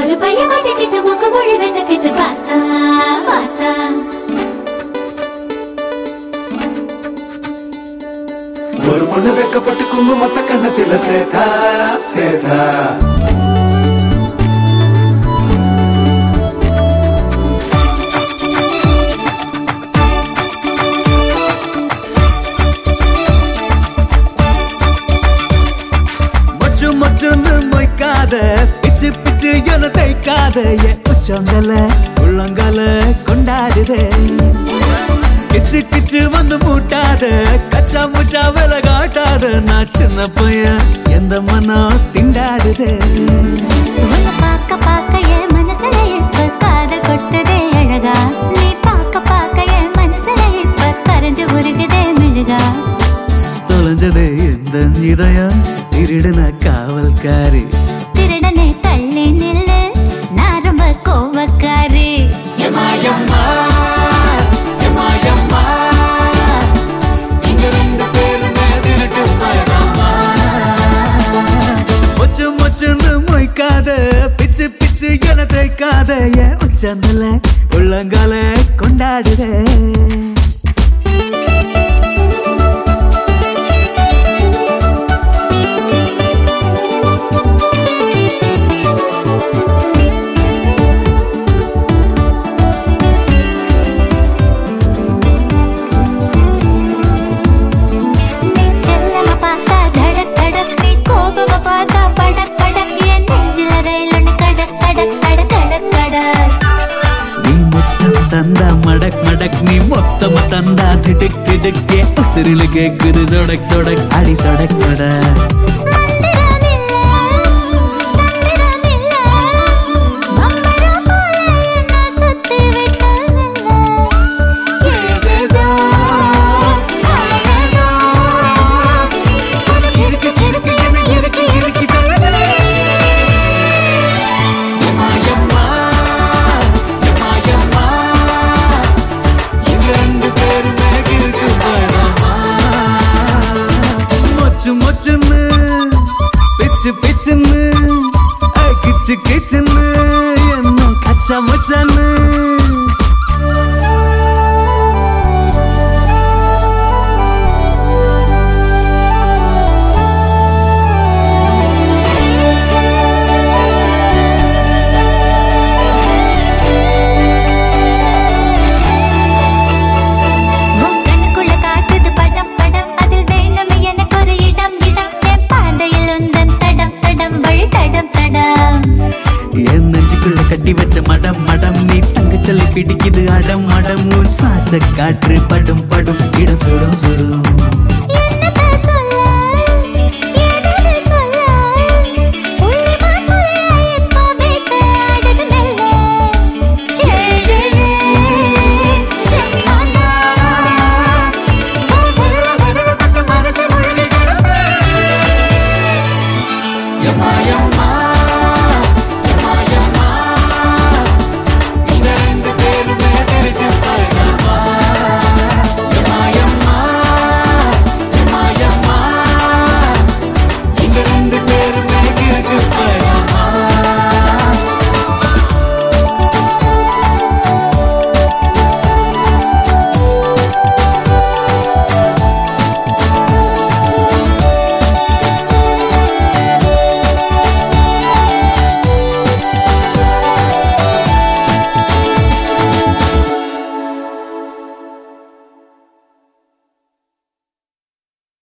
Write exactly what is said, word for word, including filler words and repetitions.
ஒரு பைய மாட்டிக்கிட்டு மூக்கு மொழி வெட்டக்கிட்டு பார்த்தா பார்த்தா ஒரு பொண்ணு வெக்கப்பட்டு குங்குமத்த கண்ணத்தில சேதா சேதா மொச்சு மொச்சுன்னு மொய்க்காத பிச்சு பிச்சு என தைக்காத என் உச்சங்கல உள்ளங்கல கொண்டாடுதே கிச்சு கிச்சு வந்து மூட்டாத கச்சா முச்சா வேல காட்டாத நான் சின்ன பையன் எந்த மனம் திண்டாடுதே உன்னை பார்க்க பார்க்க என் மனசுல இப்ப காதல் கொட்டுதே அழகா நீ பார்க்க பார்க்க என் மனசுல இப்ப கரைஞ்சு உருகுதே மெழுகா தொலைஞ்சதே எந்த இதயம் திருடுன காவல்காரி திருடனை தள்ளி நில்லு நான் ரொம்ப கோவக்காரி எமாயம்மா எமாயம்மா இங்க ரெண்டு பேருமே திருட்டு பயணமா மொச்சு மொச்சுன்னு மொய்க்காத பிச்சு பிச்சு என தைக்காத என் உச்சந்தல உள்ளங்கால கொண்டாடுதே தந்தா மடக் மடக் நீ மொத்தமா தந்தா திடுக் திடுக்கே உசிரில கேக்குது சொடக் சொடக் அடி சொடக் சொடக் மொச்சுன்னு பிச்சு பிச்சுன்னு கிச்சு கிச்சுன்னு என்ன கச்சா முச்சான்னு கட்டி வச்ச மடம் மடம் நீ தங்கச்சல் பிடிக்குது அடம் அடம் உன் சுவாச காற்று படும் படும் இடம் சுடும் சுடும்